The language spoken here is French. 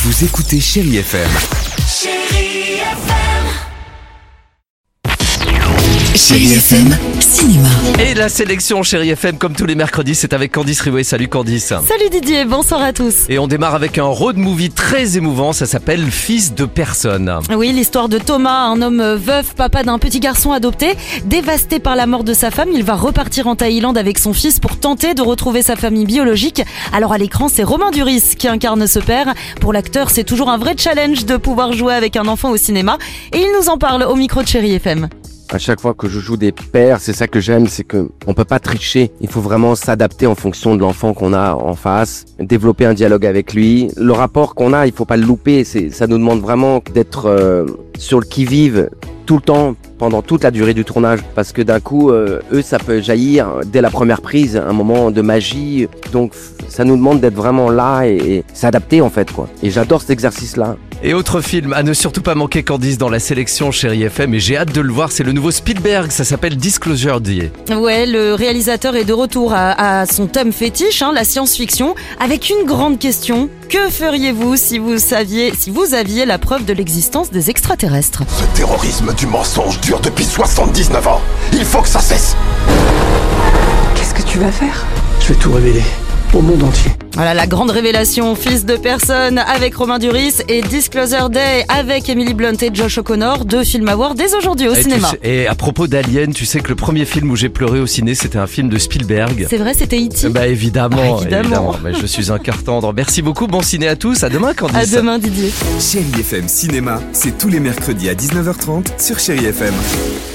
Vous écoutez Chérie FM. Chérie FM. Chérie FM, cinéma. Et la sélection Chérie FM, comme tous les mercredis, c'est avec Candice Riouet. Salut Candice. Salut Didier, bonsoir à tous. Et on démarre avec un road movie très émouvant, ça s'appelle Fils de personne. Oui, l'histoire de Thomas, un homme veuf, papa d'un petit garçon adopté. Dévasté par la mort de sa femme, il va repartir en Thaïlande avec son fils pour tenter de retrouver sa famille biologique. Alors à l'écran, c'est Romain Duris qui incarne ce père. Pour l'acteur, c'est toujours un vrai challenge de pouvoir jouer avec un enfant au cinéma. Et il nous en parle au micro de Chérie FM. À chaque fois que je joue des pères, c'est ça que j'aime, c'est que on peut pas tricher. Il faut vraiment s'adapter en fonction de l'enfant qu'on a en face, développer un dialogue avec lui. Le rapport qu'on a, il faut pas le louper. Ça nous demande vraiment d'être sur le qui-vive tout le temps, pendant toute la durée du tournage. Parce que d'un coup, eux, ça peut jaillir dès la première prise, un moment de magie. Donc, ça nous demande d'être vraiment là et s'adapter en fait, quoi. Et j'adore cet exercice-là. Et autre film à ne surtout pas manquer Candice dans la sélection Chérie FM, et j'ai hâte de le voir, c'est le nouveau Spielberg, ça s'appelle Disclosure Day. Ouais, le réalisateur est de retour à son thème fétiche, la science-fiction, avec une grande question. Que feriez-vous si vous aviez la preuve de l'existence des extraterrestres ? Ce terrorisme du mensonge dure depuis 79 ans. Il faut que ça cesse. Qu'est-ce que tu vas faire ? Je vais tout révéler au monde entier. Voilà la grande révélation, Fils de personne avec Romain Duris et Disclosure Day avec Emily Blunt et Josh O'Connor, 2 films à voir dès aujourd'hui au cinéma. Et à propos d'Alien, tu sais que le premier film où j'ai pleuré au ciné, c'était un film de Spielberg. C'est vrai, c'était E.T. Bah évidemment. Évidemment. Mais je suis un cœur tendre. Merci beaucoup, bon ciné à tous. À demain Candice. À demain Didier. Chérie FM Cinéma, c'est tous les mercredis à 19h30 sur Chérie FM.